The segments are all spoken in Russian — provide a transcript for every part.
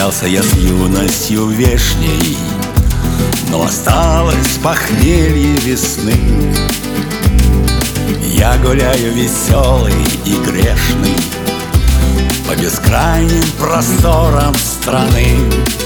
Распрощался я с юностью вешней, но осталось похмелье весны. Я гуляю веселый и грешный по бескрайним просторам страны.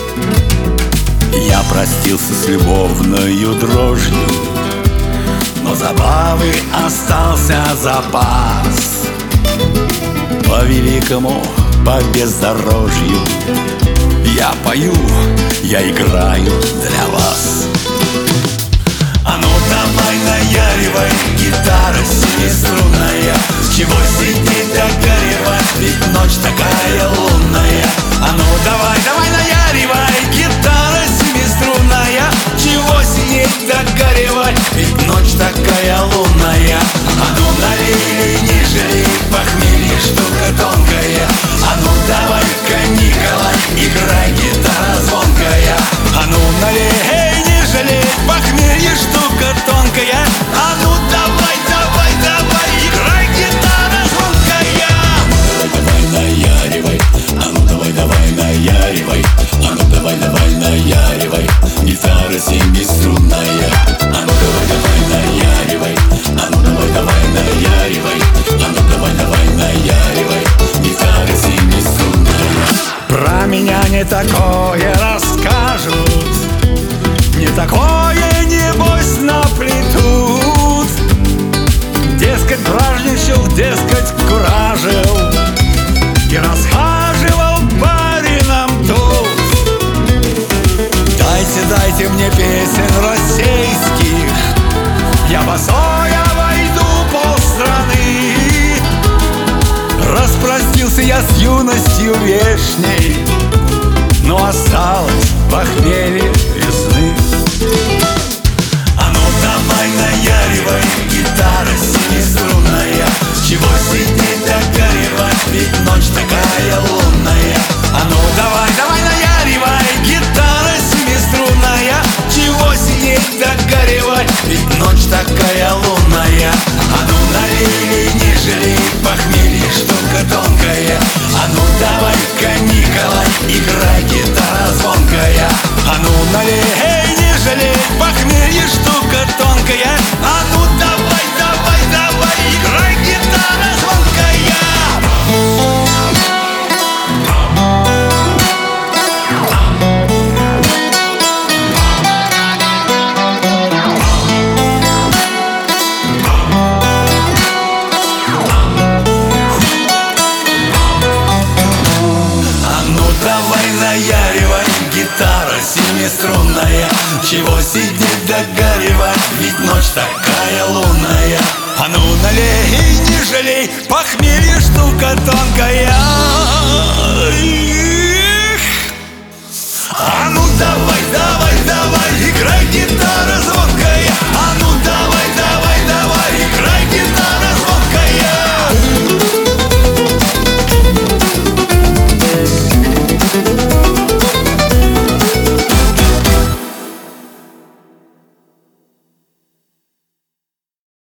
Я простился с любовною дрожью, но забавы остался запас. По великому, по бездорожью я пою, я играю для вас. А ну давай наяривай, гитара семиструнная, чего сидеть да горевать, ведь ночь такая лунная. А ну давай, давай наяривай, гитара семиструнная, чего сидеть да горевать, ведь ночь такая лунная. А ну налей, не жалей, похмелье штука тонкая. А ну давай-ка, Николай, играй, гитара звонкая. А ну налей, не жалей, похмелье штука тонкая. А ну давай, давай, давай, играй, гитара звонкая. Давай, давай, наяривай, а ну давай, давай, наяривай. А ну давай, давай, наяривай, гитара семиструнная. А ну давай, давай, наяривай. А ну давай, давай, наяривай. А ну давай, давай, наяривай, гитара семиструнная. Про меня не такое расскажут, не такое, небось, наплетут. Дескать, бражничал, дескать, куражил и расхаживал барином тут. Дайте, дайте мне песен российских, я босой обойду полстраны. Распростился я с юностью вешней, но осталось похмелье весны. А ну давай наяривай, гитара семиструнная, чего сидеть да горевать, ведь ночь такая лунная. А ну давай, давай наяривай, гитара семиструнная, чего сидеть да горевать, ведь ночь такая лунная. А ну налей, не жалей, похмелье штука тонкая. А ну давай-ка, Николай, играй, гитара звонкая. А ну налей, не жалей, похмелье штука тонкая. А ну давай, давай, давай, играй, гитара звонкая. Наяривай, гитара семиструнная, чего сидеть да горевать, ведь ночь такая лунная. А ну налей, не жалей, похмелье штука тонкая.